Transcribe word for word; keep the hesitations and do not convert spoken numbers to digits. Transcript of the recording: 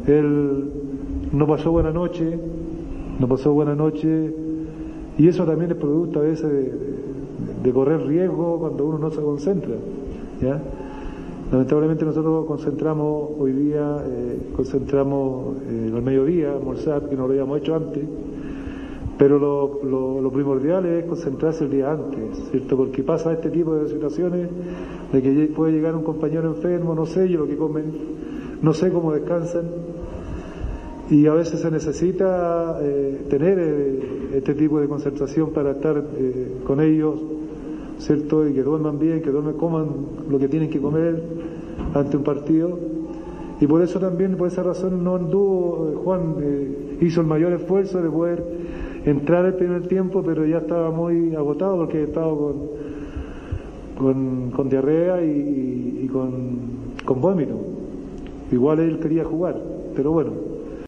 Él no pasó buena noche, no pasó buena noche, y eso también es producto a veces de, de correr riesgo cuando uno no se concentra, ¿ya? Lamentablemente nosotros concentramos hoy día, eh, concentramos eh, al mediodía, almorzar, que no lo habíamos hecho antes, pero lo, lo, lo primordial es concentrarse el día antes, ¿cierto? Porque pasa este tipo de situaciones de que puede llegar un compañero enfermo, no sé yo lo que comen, no sé cómo descansan, y a veces se necesita eh, tener eh, este tipo de concentración para estar eh, con ellos, ¿cierto? Y que duerman bien, que duerman, coman lo que tienen que comer ante un partido. Y por eso también, por esa razón, no anduvo, eh, Juan eh, hizo el mayor esfuerzo de poder entrar el primer tiempo, pero ya estaba muy agotado porque estaba con, con, con diarrea y, y, y con, con vómito. Igual él quería jugar, pero bueno.